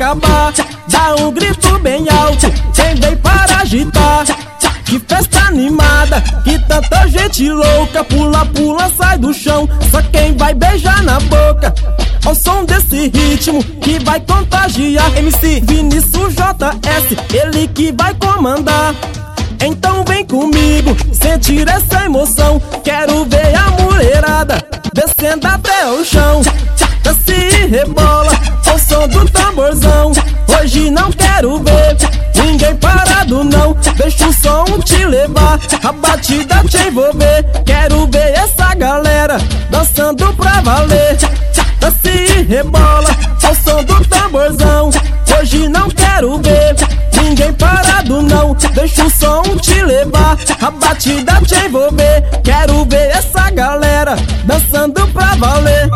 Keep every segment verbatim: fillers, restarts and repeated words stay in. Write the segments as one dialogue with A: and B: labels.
A: acabar, dá um grito bem alto, quem vem para agitar. Que festa animada, que tanta gente louca, pula, pula, sai do chão, só quem vai beijar na boca. Ao som desse ritmo que vai contagiar, M C Vinícius J S, ele que vai comandar. Então vem comigo, sentir essa emoção, quero ver a mulherada descendo até o chão. Desce e rebola ao som do tamborzão, hoje não quero ver ninguém parado não, deixa o som te levar, a batida te envolver. Quero ver essa galera dançando pra valer. Desce e rebola ao som do tamborzão, hoje não quero ver ninguém parado não, deixa o som te levar, a batida te envolver. Quero ver essa galera dançando pra valer.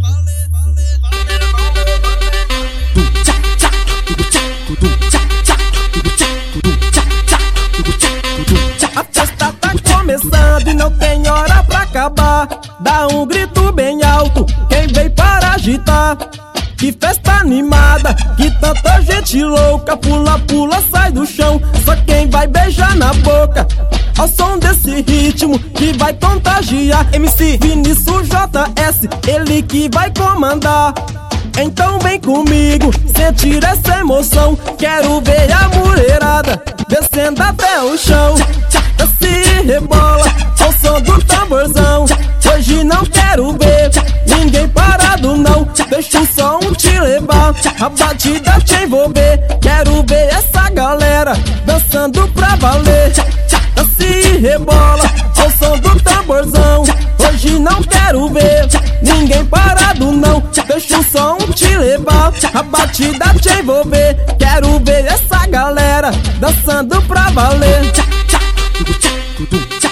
A: A festa tá começando e não tem hora pra acabar, dá um grito bem alto, quem veio para agitar. Que festa animada, que tanta gente louca, pula, pula, sai do chão, só quem vai beijar na boca. Ao som desse ritmo que vai contagiar, M C Vinícius J S, ele que vai comandar. Então vem comigo, sentir essa emoção, quero ver a mulherada descendo até o chão. Desce e rebola ao som do tamborzão, hoje não quero ver ninguém parado não, deixa o som te levar, a batida te envolver. Quero ver essa galera dançando pra valer. Desce e rebola ao som do tamborzão, hoje não quero ver ninguém parado não, deixa o som te levar, a batida te envolver. Quero ver essa galera dançando pra valer.